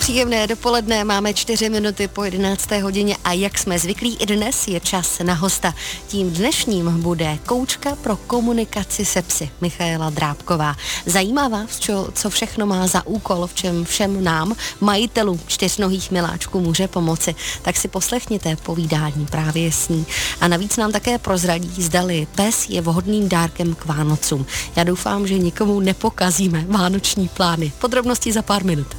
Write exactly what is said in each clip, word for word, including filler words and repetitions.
Příjemné dopoledne, máme čtyři minuty po jedenácté hodině a jak jsme zvyklí, i dnes je čas na hosta. Tím dnešním bude koučka pro komunikaci se psy Michaela Drábková. Zajímá vás, čo, co všechno má za úkol, v čem všem nám, majitelům čtyřnohých miláčků, může pomoci, tak si poslechněte povídání právě s ní. A navíc nám také prozradí, zdali pes je vhodným dárkem k Vánocům. Já doufám, že nikomu nepokazíme vánoční plány. Podrobnosti za pár minut.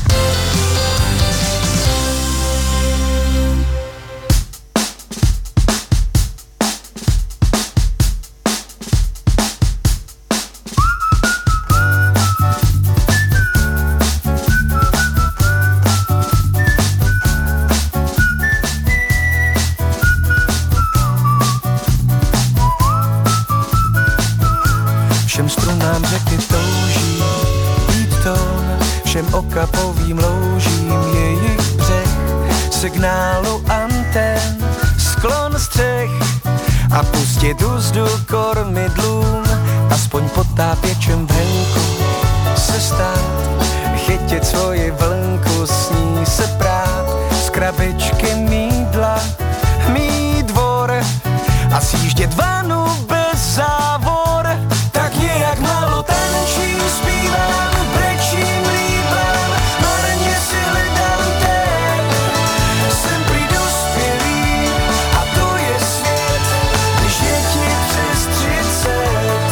Všem strunám řeky touží být tón, všem okapovým loužím jejich břeh, signálu antén, sklon střech a pustit úzdu kormidlům, aspoň potápěčem v henku se stát, chytit svoji vlnku, s ní se prát, z krabičky mýdla, mý dvor a sjíždět vanu bez závor. Tak nějak málo tančím, zpívám, brečím, líbám, marně si hledám ten, jsem prý dospělý a to je svět, když je ti přes třicet.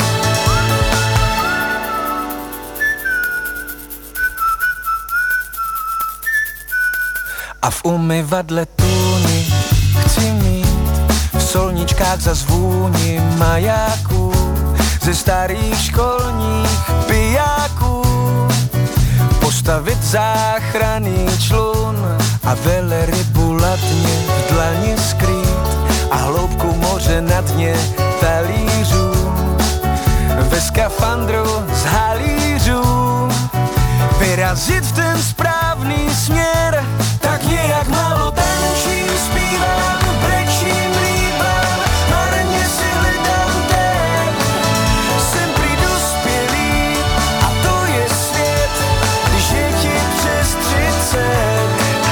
A v umyvadle tůni chci mít, v solničkách za zvůni majáků, ze starých školních pijáků, postavit záchranný člun a velerybu latně v dlani skrýt a hloubku moře na dně talířů, ve skafandru z halířů vyrazit v ten správný směr. Tak nějak málo tančím, zpívám, brečím, líbám, marně si hledám ten, jsem prý dospělý a to je svět, když je ti přes třicet.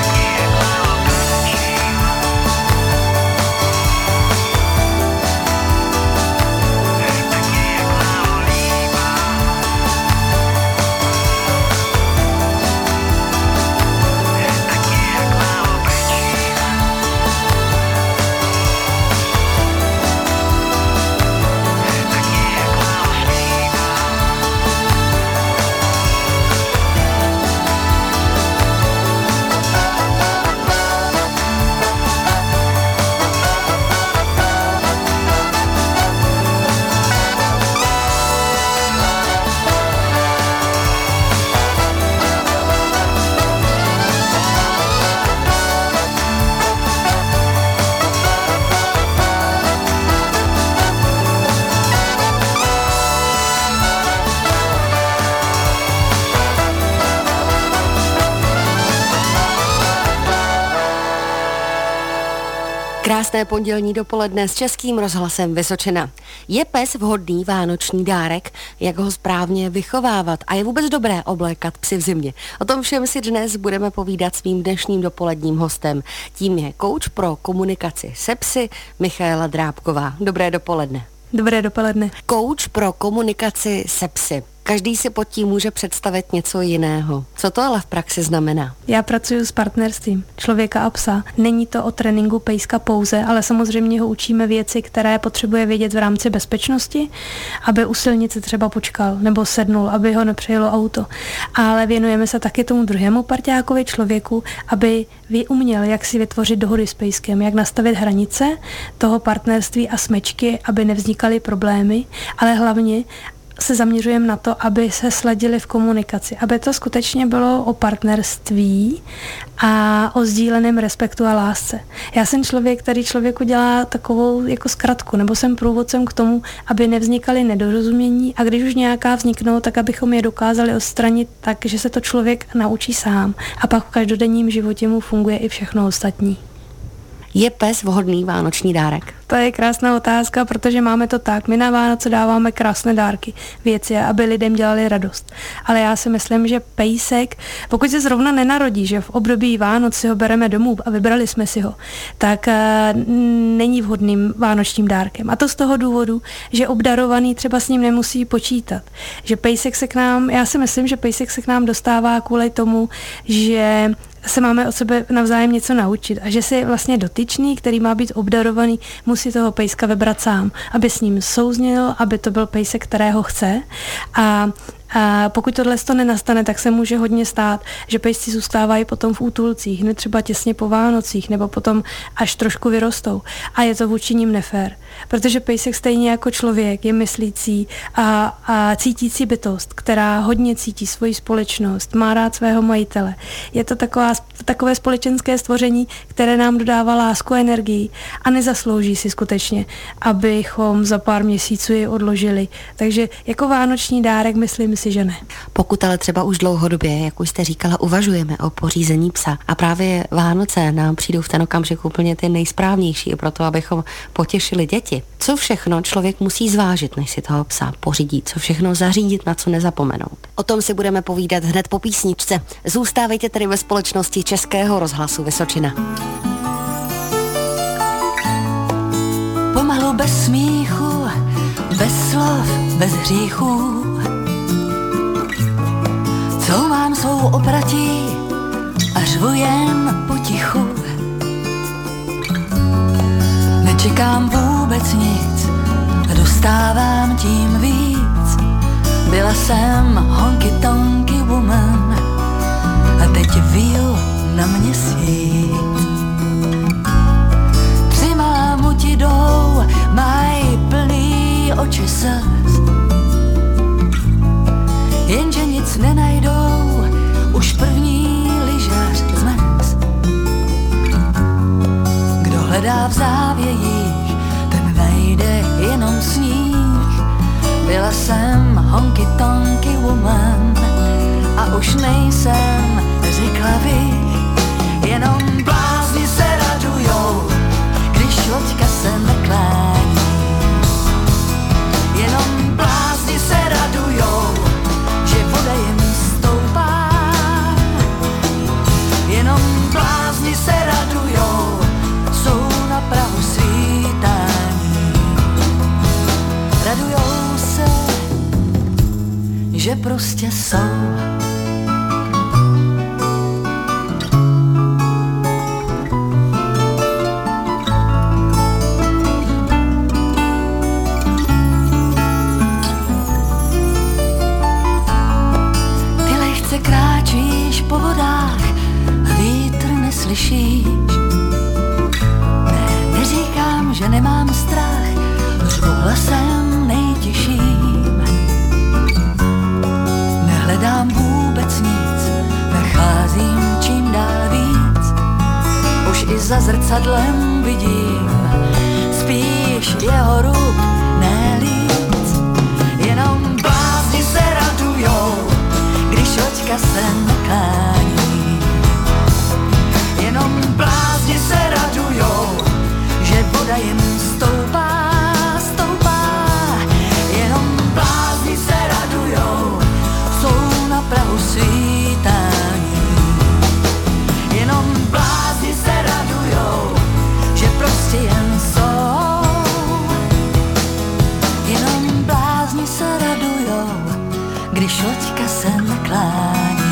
Krásné pondělní dopoledne s Českým rozhlasem Vysočina. Je pes vhodný vánoční dárek? Jak ho správně vychovávat? A je vůbec dobré oblékat psy v zimě? O tom všem si dnes budeme povídat s mým dnešním dopoledním hostem. Tím je kouč pro komunikaci se psy Michaela Drábková. Dobré dopoledne. Dobré dopoledne. Kouč pro komunikaci se psy. Každý si pod tím může představit něco jiného. Co to ale v praxi znamená? Já pracuji s partnerstvím člověka a psa. Není to o tréninku pejska pouze, ale samozřejmě ho učíme věci, které potřebuje vědět v rámci bezpečnosti, aby u silnice třeba počkal nebo sednul, aby ho nepřejelo auto. Ale věnujeme se taky tomu druhému parťákovi člověku, aby uměl, jak si vytvořit dohody s pejskem, jak nastavit hranice toho partnerství a smečky, aby nevznikaly problémy, ale hlavně se zaměřujeme na to, aby se sladili v komunikaci, aby to skutečně bylo o partnerství a o sdíleném respektu a lásce. Já jsem člověk, který člověku dělá takovou jako zkratku, nebo jsem průvodcem k tomu, aby nevznikaly nedorozumění a když už nějaká vzniknou, tak abychom je dokázali odstranit tak, že se to člověk naučí sám a pak v každodenním životě mu funguje i všechno ostatní. Je pes vhodný vánoční dárek? To je krásná otázka, protože máme to tak. My na Vánoce dáváme krásné dárky, věci, aby lidem dělali radost. Ale já si myslím, že pejsek, pokud se zrovna nenarodí, že v období Vánoc si ho bereme domů a vybrali jsme si ho, tak uh, není vhodným vánočním dárkem. A to z toho důvodu, že obdarovaný třeba s ním nemusí počítat. Že pejsek se k nám, já si myslím, že pejsek se k nám dostává kvůli tomu, že se máme od sebe navzájem něco naučit a že si vlastně dotyčný, který má být obdarovaný, musí toho pejska vybrat sám, aby s ním souznil, aby to byl pejsek, kterého chce. A A pokud tohle to nenastane, tak se může hodně stát, že pejsci zůstávají potom v útulcích, hned třeba těsně po Vánocích, nebo potom až trošku vyrostou. A je to vůči nim nefér, protože pejsek stejně jako člověk je myslící a, a cítící bytost, která hodně cítí svoji společnost, má rád svého majitele. Je to taková, takové společenské stvoření, které nám dodává lásku a energii a nezaslouží si skutečně, abychom za pár měsíců ji odložili. Takže jako vánoční dárek myslím si, že ne. Pokud ale třeba už dlouhodobě, jak už jste říkala, uvažujeme o pořízení psa a právě Vánoce nám přijdou v ten okamžik úplně ty nejsprávnější pro to, abychom potěšili děti. Co všechno člověk musí zvážit, než si toho psa pořídí? Co všechno zařídit, na co nezapomenout? O tom si budeme povídat hned po písničce. Zůstávejte tedy ve společnosti Českého rozhlasu Vysočina. Pomalu bez smíchu, bez slov, bez hříchů, couvám svou opratí a řvu jen potichu. Nečekám vůbec nic a dostávám tím víc. Byla jsem honky tonky woman a teď viju na měsíc. Tři mámuti jdou, mají plný oči slz, jenže nic nenajdou, už první lyžař zmrz. Kdo hledá v závějích, ten najde jenom sníh. Byla jsem honky tonky woman a už nejsem, řekla bych, jenom blázni se radujou, když loďka se neklání. Jenom blázni se radujou, že voda jim stoupá. Jenom blázni se radujou, jsou na prahu svítání. Radujou se, že prostě jsou. Kráčíš po vodách a vítr neslyšíš. Ne, neříkám, že nemám strach, řvu hlasem nejtiším. Nehledám vůbec nic, nacházím čím dál víc. Už i za zrcadlem vidím spíš jeho rub, ne líc. Jenom blázni se radujou, když loďka se naklání. Jenom blázni se radujou, že voda jim stoupá, stoupá. Jenom blázni se radujou, jsou na prahu svítání. Jenom blázni se radujou, že prostě jen jsou. Jenom blázni se radujou, když loďka se naklání.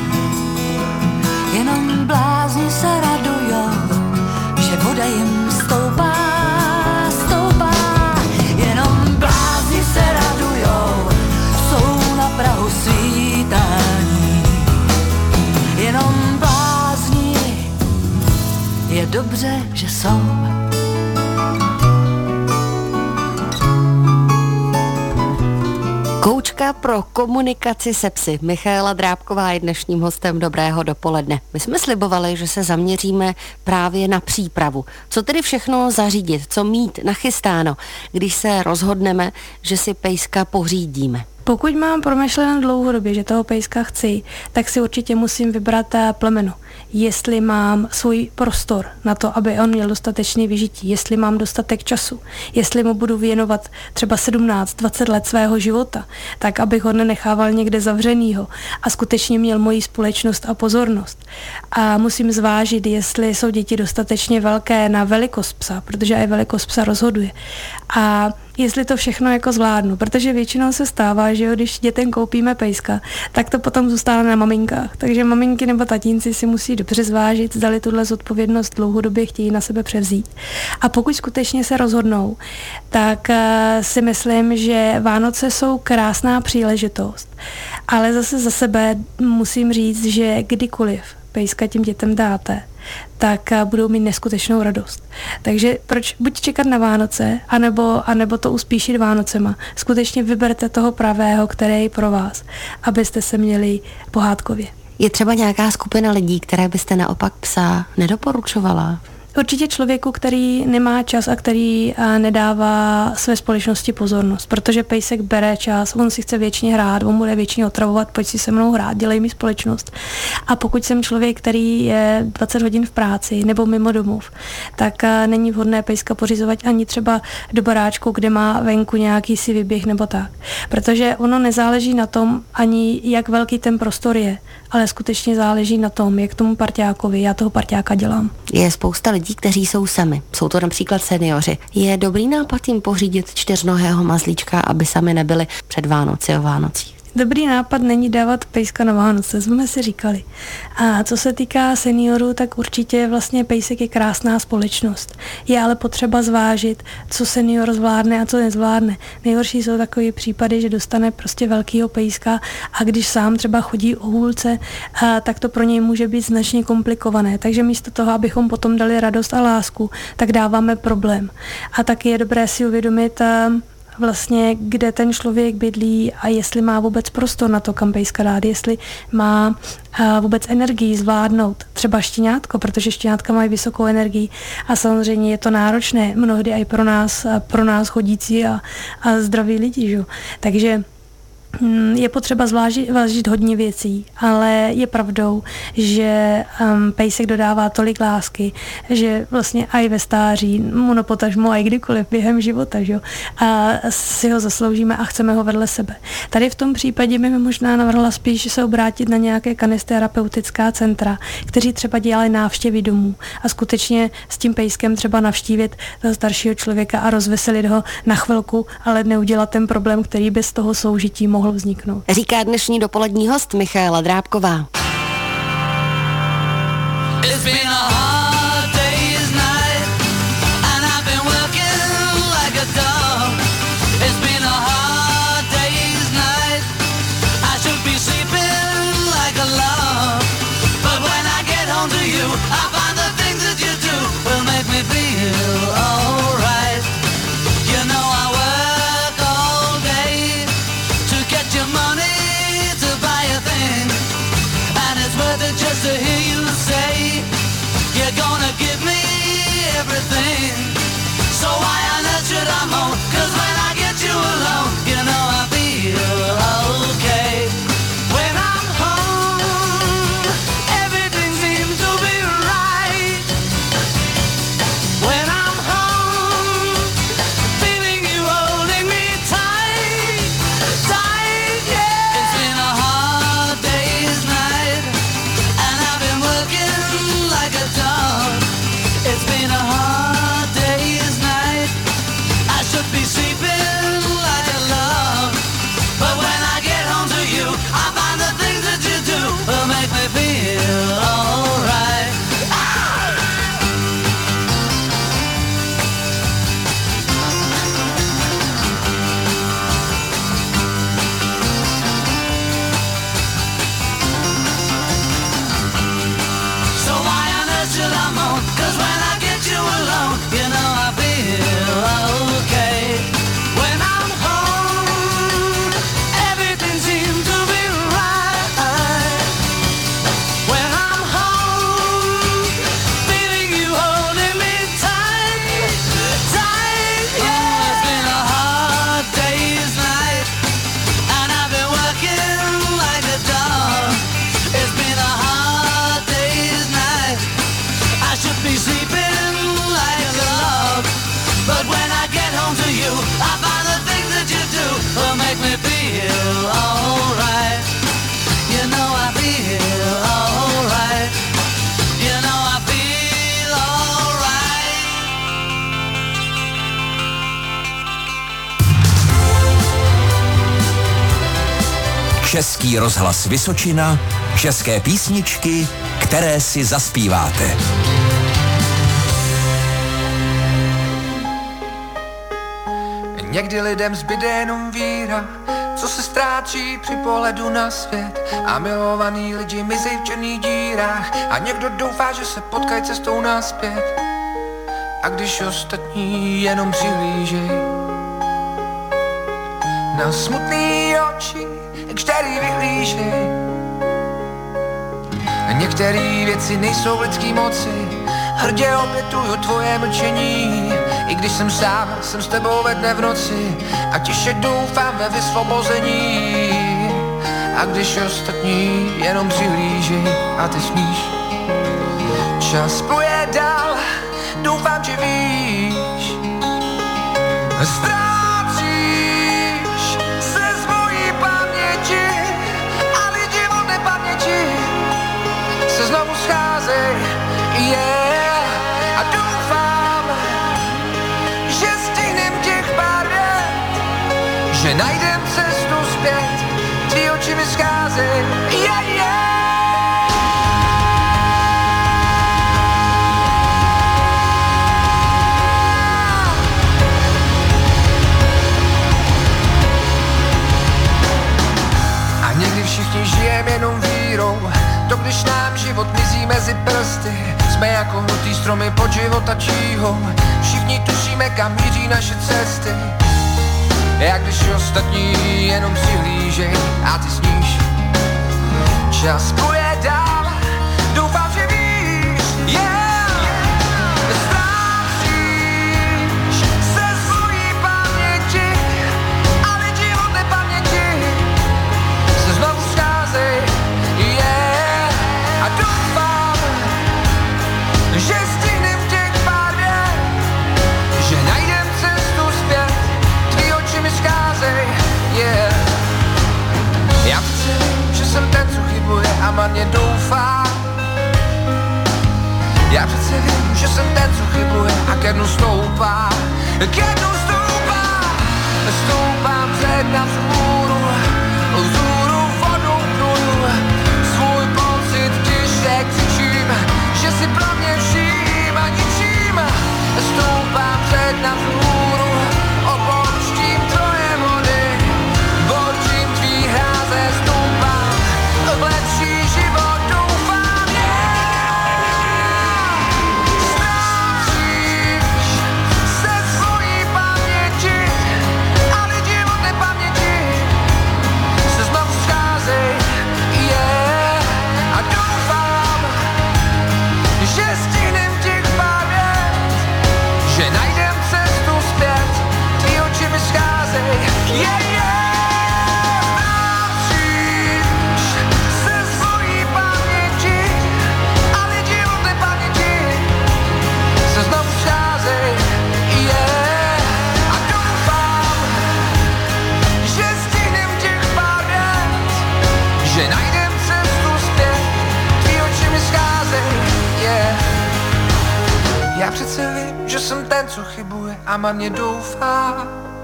Jenom blázni se radujou, že voda jim stoupá, stoupá. Jenom blázni se radujou, jsou na prahu svítání. Jenom blázni, je dobře, že jsou. Koučka pro komunikaci se psy. Michaela Drábková je dnešním hostem Dobrého dopoledne. My jsme slibovali, že se zaměříme právě na přípravu. Co tedy všechno zařídit, co mít nachystáno, když se rozhodneme, že si pejska pořídíme. Pokud mám promyšleno dlouhodobě, že toho pejska chci, tak si určitě musím vybrat plemeno. Jestli mám svůj prostor na to, aby on měl dostatečný vyžití, jestli mám dostatek času, jestli mu budu věnovat třeba sedmnáct dvacet let svého života, tak abych ho nenechával někde zavřenýho a skutečně měl moji společnost a pozornost. A musím zvážit, jestli jsou děti dostatečně velké na velikost psa, protože i velikost psa rozhoduje. A jestli to všechno jako zvládnu, protože většinou se stává, že jo, když dětem koupíme pejska, tak to potom zůstane na maminkách. Takže maminky nebo tatínci si musí dobře zvážit, zdali tuhle zodpovědnost dlouhodobě chtějí na sebe převzít. A pokud skutečně se rozhodnou, tak uh, si myslím, že Vánoce jsou krásná příležitost. Ale zase za sebe musím říct, že kdykoliv pejska těm dětem dáte, tak budou mít neskutečnou radost. Takže proč buď čekat na Vánoce, anebo, anebo to uspíšit Vánocema. Skutečně vyberte toho pravého, který je pro vás, abyste se měli pohádkově. Je třeba nějaká skupina lidí, které byste naopak psa nedoporučovala? Určitě člověku, který nemá čas a který nedává své společnosti pozornost, protože pejsek bere čas, on si chce věčně hrát, on bude věčně otravovat, pojď si se mnou hrát, dělej mi společnost. A pokud jsem člověk, který je dvacet hodin v práci nebo mimo domov, tak není vhodné pejska pořizovat ani třeba do baráčku, kde má venku nějaký si vyběh nebo tak. Protože ono nezáleží na tom ani, jak velký ten prostor je, ale skutečně záleží na tom, jak tomu parťákovi, já toho parťáka dělám. Je spousta lidí, kteří jsou sami. Jsou to například seniori. Je dobrý nápad jim pořídit čtyřnohého mazlíčka, aby sami nebyli před Vánoci o Vánocích? Dobrý nápad není dávat pejska na Vánoce, jsme si říkali. A co se týká seniorů, tak určitě vlastně pejsek je krásná společnost. Je ale potřeba zvážit, co senior zvládne a co nezvládne. Nejhorší jsou takové případy, že dostane prostě velkýho pejska a když sám třeba chodí o hůlce, a tak to pro něj může být značně komplikované. Takže místo toho, abychom potom dali radost a lásku, tak dáváme problém. A taky je dobré si uvědomit, vlastně, kde ten člověk bydlí a jestli má vůbec prostor na to, kam pejska dát, jestli má a, vůbec energii zvládnout třeba štěňátko, protože štěňátka mají vysokou energii a samozřejmě je to náročné mnohdy i pro nás, pro nás chodící a, a zdraví lidi. Že? Takže je potřeba zvážit, zvážit hodně věcí, ale je pravdou, že um, pejsek dodává tolik lásky, že vlastně i ve stáří, no potažmo i kdykoliv během života, že? A si ho zasloužíme a chceme ho vedle sebe. Tady v tom případě by mi možná navrhla spíš se obrátit na nějaké kanisterapeutická centra, kteří třeba dělali návštěvy domů a skutečně s tím pejskem třeba navštívit toho staršího člověka a rozveselit ho na chvilku, ale neudělat ten problém, který bez toho soužití mohl vzniknout. Říká dnešní dopolední host Michaela Drábková. Just to hear you say you're gonna give me everything. So why on earth should I moan? 'Cause when I get you alone, you know I feel okay. When I'm home, everything seems to be right. When I'm home, feeling you holding me tight, tight, yeah. It's been a hard day's night, like a dog. It's been a hard day. Český rozhlas Vysočina, české písničky, které si zaspíváte. Někdy lidem zbyde jenom víra, co se ztrácí při pohledu na svět. A milovaný lidi mizej v černých dírách a někdo doufá, že se potkají cestou naspět. A když ostatní jenom přihlížej na smutný oči, který vyhlížej. Některé věci nejsou v lidský moci, hrdě opětuju tvoje mlčení. I když jsem sám, jsem s tebou ve dne v noci a tiše doufám ve vysvobození. A když ostatní jenom přihlížej a ty smíš, čas pluje dál, doufám, že víš. Ztrácíš se z mojí paměti a lidi od nepaměti se znovu scházej, yeah. A doufám, že stihnem těch pár vět, že najdem cestu zpět, tvý oči mi scházej, yeah, yeah. A někdy všichni žijeme jenom vírou, to když nám život mizí mezi prsty. Jsme jako hnutý stromy pod životačíhou, všichni tušíme, kam míří naše cesty. Jak když ostatní jenom přihlížej a ty sníš, čas pluje dál, doufám, že víš, yeah. Ztrácíš se svojí paměti a lidi od nepaměti se znovu scházej, yeah. A doufám, že stihnem těch pár vět, že najdem cestu zpět, tvý oči mi scházej, yeah. Já přece vím, že jsem ten, co chybuje a marně doufá. Já přece vím, že jsem ten, co chybuje a ke dnu stoupá. Ke dnu stoupá, stoupám před na vzhůru, vzhůru vodou pluju. Svůj pocit tiše křičím, že si pro mě vším a ničím. Stoupám před na vzhůru, opouštím tvoje vody, bočím tvý hráze, stoupám v lepší život, doufám, yeah. Ztrácíš se svojí paměti a lidi od nepaměti se znovu scházej, yeah. A doufám, že stihnem těch pár vět, že najdem cestu zpět, tvý oči mi scházej, yeah, yeah. Ztrácíš se svojí paměti a lidi od nepaměti se znovu scházej, yeah. A doufám, že stihnem těch pár vět, že najdem cestu zpět, tvý oči mi scházej, yeah. Já přece vím, že jsem ten, co chybuje a marně doufá.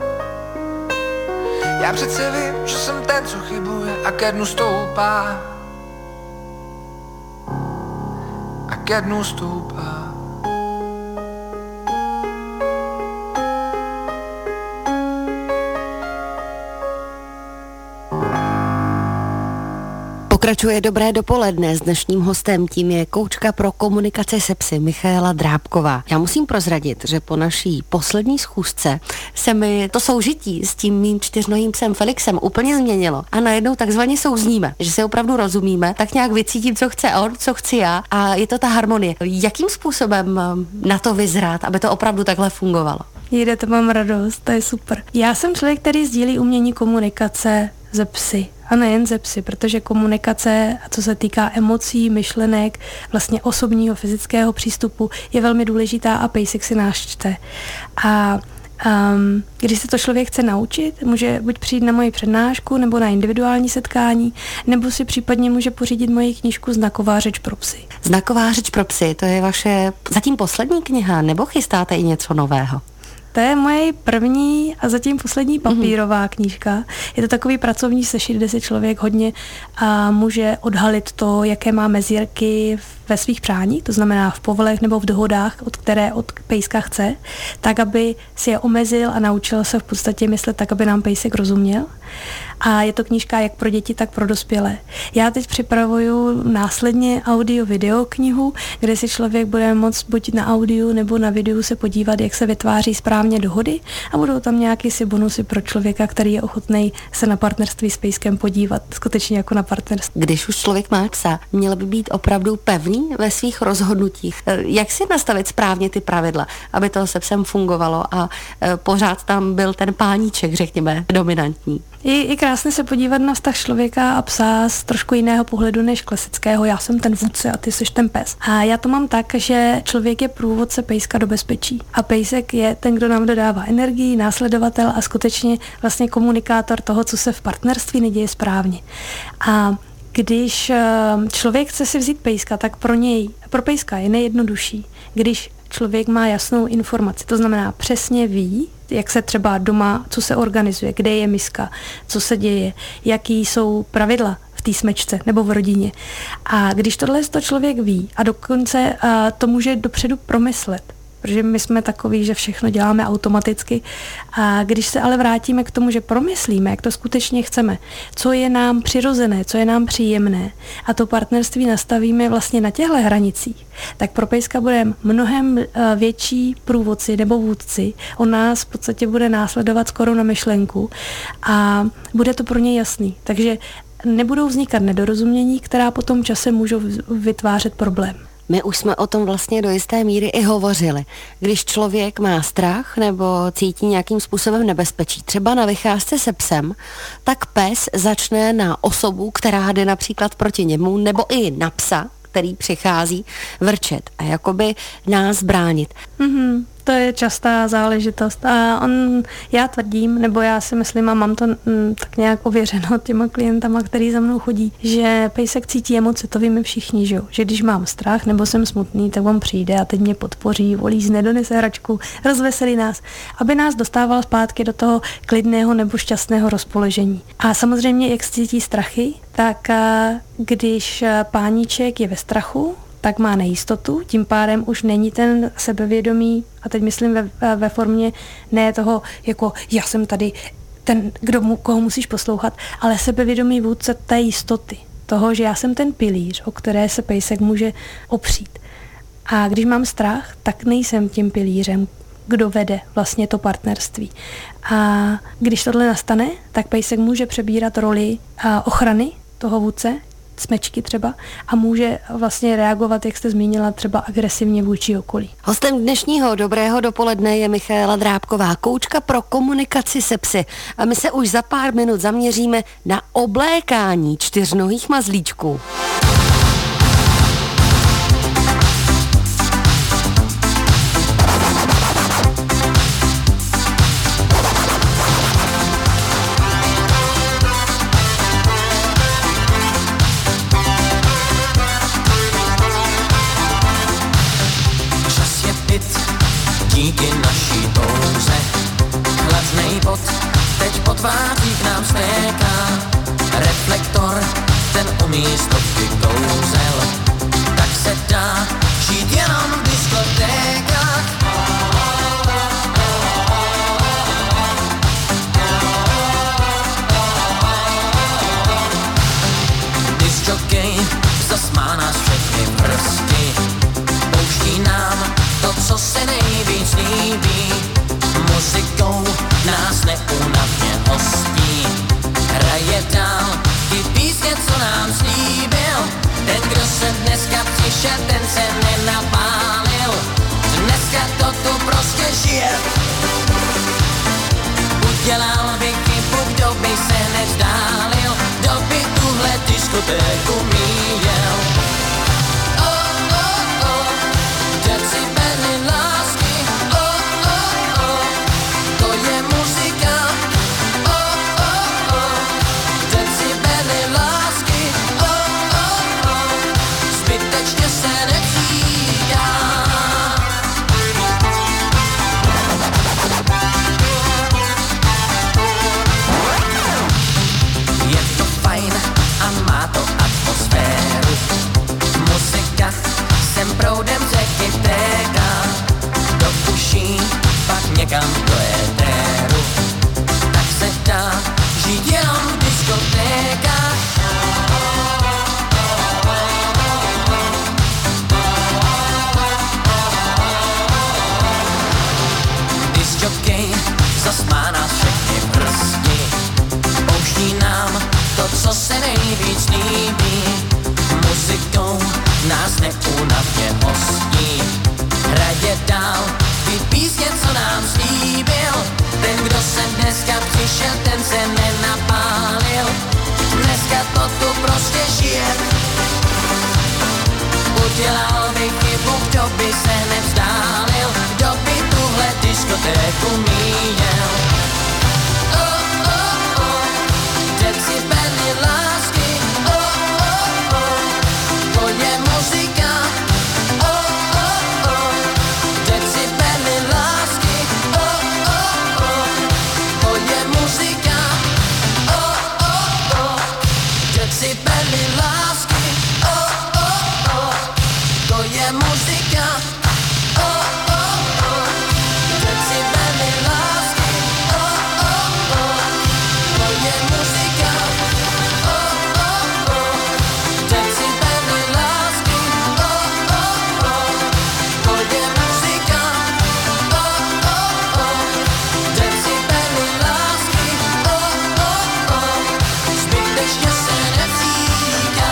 Já přece vím, že jsem ten, co chybuje a ke dnu stoupá. A ke dnu stoupá. Pokračuje dobré dopoledne s dnešním hostem, tím je koučka pro komunikaci se psy Michaela Drábková. Já musím prozradit, že po naší poslední schůzce se mi to soužití s tím mým čtyřnohým psem Felixem úplně změnilo a najednou takzvaně souzníme, že se opravdu rozumíme, tak nějak vycítím, co chce on, co chci já a je to ta harmonie. Jakým způsobem na to vyzrát, aby to opravdu takhle fungovalo? Jde, to mám radost, to je super. Já jsem člověk, který sdílí umění komunikace ze psy. A nejen ze psy, protože komunikace, co se týká emocí, myšlenek, vlastně osobního, fyzického přístupu, je velmi důležitá a pejsek si nás čte. A um, když se to člověk chce naučit, může buď přijít na moji přednášku, nebo na individuální setkání, nebo si případně může pořídit moji knížku Znaková řeč pro psy. Znaková řeč pro psy, to je vaše zatím poslední kniha, nebo chystáte i něco nového? To je moje první a zatím poslední papírová mm-hmm. knížka. Je to takový pracovní sešit, kde si člověk hodně a může odhalit to, jaké má mezírky ve svých přáních, to znamená v povolech nebo v dohodách, od které od pejska chce, tak, aby si je omezil a naučil se v podstatě myslet tak, aby nám pejsek rozuměl. A je to knížka jak pro děti, tak pro dospělé. Já teď připravuju následně audio-video knihu, kde si člověk bude moct buď na audiu nebo na videu se podívat, jak se vytváří správně dohody a budou tam nějaké si bonusy pro člověka, který je ochotný se na partnerství s pejskem podívat, skutečně jako na partnerství. Když už člověk má psa, měl by být opravdu pevný ve svých rozhodnutích. Jak si nastavit správně ty pravidla, aby to se psem fungovalo a pořád tam byl ten páníček, řekněme, dominantní? Je, je krásné se podívat na vztah člověka a psa z trošku jiného pohledu než klasického. Já jsem ten vůdce a ty jsi ten pes. A já to mám tak, že člověk je průvodce pejska do bezpečí. A pejsek je ten, kdo nám dodává energii, následovatel a skutečně vlastně komunikátor toho, co se v partnerství neděje správně. A když člověk chce si vzít pejska, tak pro něj, pro pejska je nejjednodušší, když člověk má jasnou informaci. To znamená, přesně ví, jak se třeba doma, co se organizuje, kde je miska, co se děje, jaký jsou pravidla v té smečce nebo v rodině. A když tohle to člověk ví a dokonce a to může dopředu promyslet, protože my jsme takový, že všechno děláme automaticky. A když se ale vrátíme k tomu, že promyslíme, jak to skutečně chceme, co je nám přirozené, co je nám příjemné a to partnerství nastavíme vlastně na těchto hranicích, tak pro pejska budeme mnohem větší průvodci nebo vůdci. On nás v podstatě bude následovat skoro na myšlenku a bude to pro něj jasný. Takže nebudou vznikat nedorozumění, která potom časem můžou vytvářet problém. My už jsme o tom vlastně do jisté míry i hovořili. Když člověk má strach nebo cítí nějakým způsobem nebezpečí, třeba na vycházce se psem, tak pes začne na osobu, která jde například proti němu, nebo i na psa, který přichází, vrčet a jakoby nás bránit. Mm-hmm. To je častá záležitost a on, já tvrdím, nebo já si myslím a mám to m, tak nějak ověřeno těma klientama, který za mnou chodí, že pejsek cítí emoce, to víme všichni, že, že když mám strach nebo jsem smutný, tak on přijde a teď mě podpoří, volízne, donese hračku, rozveselí nás, aby nás dostával zpátky do toho klidného nebo šťastného rozpoložení. A samozřejmě, jak cítí strachy, tak když páníček je ve strachu, tak má nejistotu, tím pádem už není ten sebevědomý, a teď myslím ve, ve formě ne toho, jako já jsem tady ten, kdo mu, koho musíš poslouchat, ale sebevědomý vůdce té jistoty, toho, že já jsem ten pilíř, o které se pejsek může opřít. A když mám strach, tak nejsem tím pilířem, kdo vede vlastně to partnerství. A když tohle nastane, tak pejsek může přebírat roli ochrany toho vůdce, smečky třeba, a může vlastně reagovat, jak jste zmínila, třeba agresivně vůči okolí. Hostem dnešního Dobrého dopoledne je Michaela Drábková, koučka pro komunikaci se psy. A my se už za pár minut zaměříme na oblékání čtyřnohých mazlíčků. Díky naší touze chladnej bod teď po tvářích nám stéká. Reflektor, ten umí stovky kouzel, tak se dá žít jenom v diskotékách. Disjokej zas má nás všechny prsty, pouští nám to, co se nejvíc líbí, muzikou nás neúnavně hostí. Hraje dál ty písně, co nám slíbil, ten, kdo se dneska přišel, ten se nenapálil. Dneska to tu prostě žije. Udělal by chybu, kdo by se nevzdálil, kdo by tuhle diskotéku míjel. postí. Hradě dál, ty písně, co nám slíbil. Ten, kdo sem dneska přišel, ten se nenapálil. Dneska to tu prostě žije. Udělal by chybu, kdo by se nevzdálil, kdo by tuhle diskotéku míjel. Oh, oh, oh, decibely lásky. Oh, oh, oh, to je muzika. Oh, oh, oh, decibely lásky. Oh, oh, oh, to je muzika. Oh, oh, oh, decibely lásky. Oh, oh, oh, to je muzika. Oh, oh, oh, decibely lásky. Oh, oh, oh, to je muzika. Oh, oh, oh, decibely lásky. Oh, oh, oh, to je muzika. Oh, oh, oh, decibely lásky. Oh, oh, oh, zbytečně se nevzíká.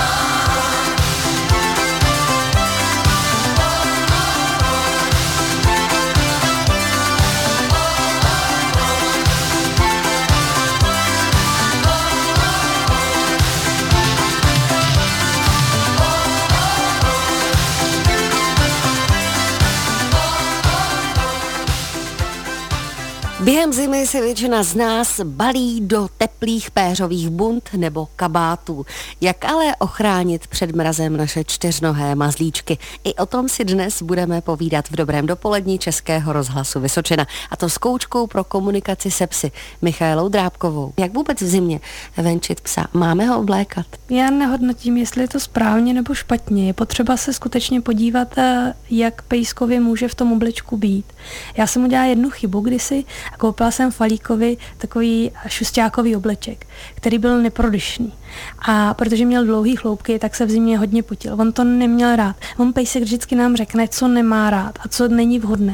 Během zimy se většina z nás balí do teplých péřových bund nebo kabátů. Jak ale ochránit před mrazem naše čtyřnohé mazlíčky? I o tom si dnes budeme povídat v dobrém dopolední Českého rozhlasu Vysočina. A to s koučkou pro komunikaci se psy Michaelou Drábkovou. Jak vůbec v zimě venčit psa? Máme ho oblékat? Já nehodnotím, jestli je to správně nebo špatně. Je potřeba se skutečně podívat, jak pejskovi může v tom oblečku být. Já jsem udělala jednu chybu kdysi a koupila jsem Falíkovi takový šusťákový obleček, který byl neprodyšný. A protože měl dlouhý chloupky, tak se v zimě hodně potil. On to neměl rád. On pejsek vždycky nám řekne, co nemá rád a co není vhodné.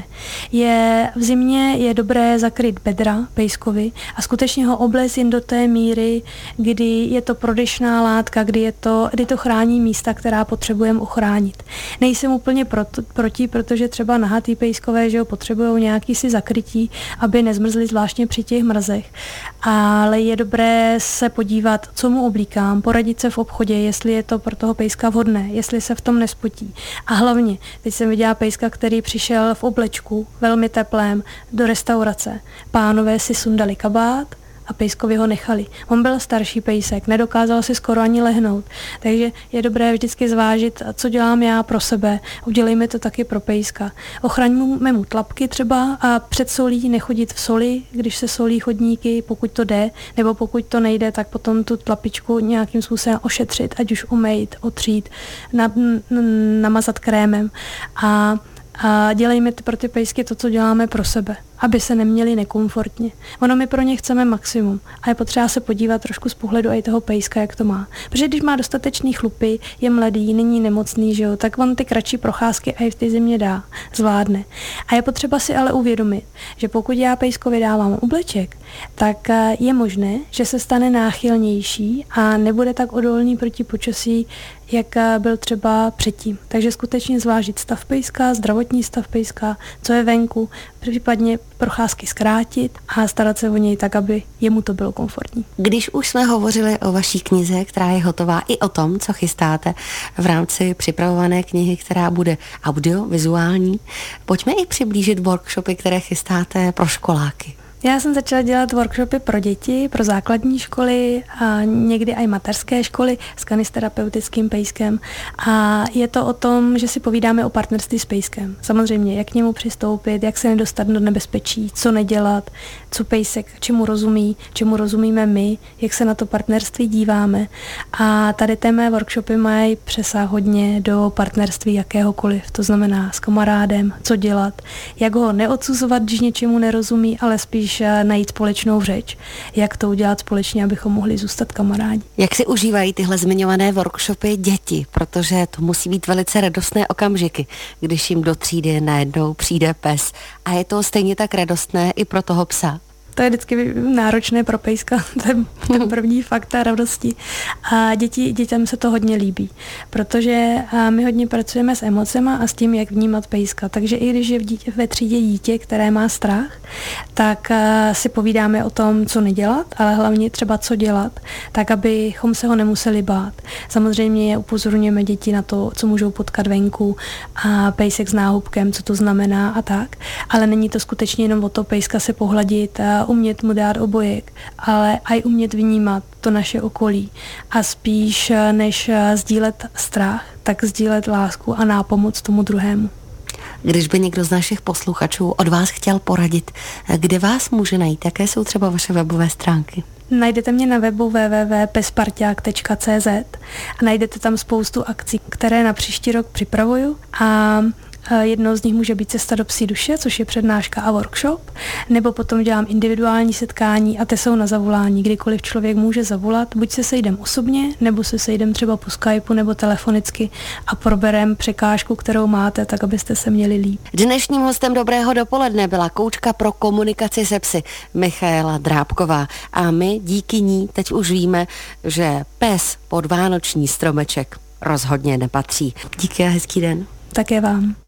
Je, v zimě je dobré zakryt bedra pejskovi a skutečně ho oblézt jen do té míry, kdy je to prodyšná látka, kdy, je to, kdy to chrání místa, která potřebujeme ochránit. Nejsem úplně proto, proti, protože třeba nahatý pejskové, že ho potřebují nějaký si zakrytí, aby nezmrzli, zvláštně při těch mrazech. Ale je dobré se podívat, co mu oblíkám, poradit se v obchodě, jestli je to pro toho pejska vhodné, jestli se v tom nespotí. A hlavně, teď jsem viděla pejska, který přišel v oblečku, velmi teplém, do restaurace. Pánové si sundali kabát a pejskovi ho nechali. On byl starší pejsek, nedokázal si skoro ani lehnout, takže je dobré vždycky zvážit, co dělám já pro sebe, udělejme to taky pro pejska. Ochraňme mu tlapky třeba a před solí nechodit v soli, když se solí chodníky, pokud to jde, nebo pokud to nejde, tak potom tu tlapičku nějakým způsobem ošetřit, ať už umýt, otřít, na, namazat krémem a A dělejme pro ty pejsky to, co děláme pro sebe, aby se neměli nekomfortně. Ono my pro ně chceme maximum a je potřeba se podívat trošku z pohledu i toho pejska, jak to má. Protože když má dostatečný chlupy, je mladý, není nemocný, že jo, tak on ty kratší procházky i v té zimě dá, zvládne. A je potřeba si ale uvědomit, že pokud já pejskovi dávám obleček, tak je možné, že se stane náchylnější a nebude tak odolný proti počasí, jak byl třeba předtím. Takže skutečně zvážit stav pejska, zdravotní stav pejska, co je venku, případně procházky zkrátit a starat se o něj tak, aby jemu to bylo komfortní. Když už jsme hovořili o vaší knize, která je hotová, i o tom, co chystáte v rámci připravované knihy, která bude audiovizuální, pojďme i přiblížit workshopy, které chystáte pro školáky. Já jsem začala dělat workshopy pro děti, pro základní školy a někdy i mateřské školy s kanisterapeutickým pejskem. A je to o tom, že si povídáme o partnerství s pejskem. Samozřejmě, jak k němu přistoupit, jak se nedostat do nebezpečí, co nedělat, co pejsek, čemu rozumí, čemu rozumíme my, jak se na to partnerství díváme. A tady té mé workshopy mají přesah hodně do partnerství jakéhokoliv. To znamená s kamarádem, co dělat, jak ho neodsuzovat, když něčemu nerozumí, ale spíš najít společnou řeč, jak to udělat společně, abychom mohli zůstat kamarádi. Jak si užívají tyhle zmiňované workshopy děti, protože to musí být velice radostné okamžiky, když jim do třídy najednou přijde pes a je to stejně tak radostné i pro toho psa. To je vždycky náročné pro pejska, ten, ten první fakt a radosti. A děti, dětem se to hodně líbí, protože my hodně pracujeme s emocema a s tím, jak vnímat pejska. Takže i když je v dítě, ve třídě dítě, které má strach, tak si povídáme o tom, co nedělat, ale hlavně třeba co dělat, tak abychom se ho nemuseli bát. Samozřejmě upozorňujeme děti na to, co můžou potkat venku a pejsek s náhubkem, co to znamená a tak. Ale není to skutečně jenom o to pejska se pohladit a umět mu dát obojek, ale i umět vnímat to naše okolí. A spíš než sdílet strach, tak sdílet lásku a nápomoc tomu druhému. Když by někdo z našich posluchačů od vás chtěl poradit, kde vás může najít? Jaké jsou třeba vaše webové stránky? Najdete mě na webu w w w tečka pesparťák tečka c z a najdete tam spoustu akcí, které na příští rok připravuju a jednou z nich může být cesta do psí duše, což je přednáška a workshop, nebo potom dělám individuální setkání a ty jsou na zavolání, kdykoliv člověk může zavolat, buď se sejdem osobně, nebo se sejdem třeba po Skypeu nebo telefonicky a proberem překážku, kterou máte, tak abyste se měli líp. Dnešním hostem Dobrého dopoledne byla koučka pro komunikaci se psy Michaela Drábková a my díky ní teď už víme, že pes pod vánoční stromeček rozhodně nepatří. Díky a hezký den. Také vám.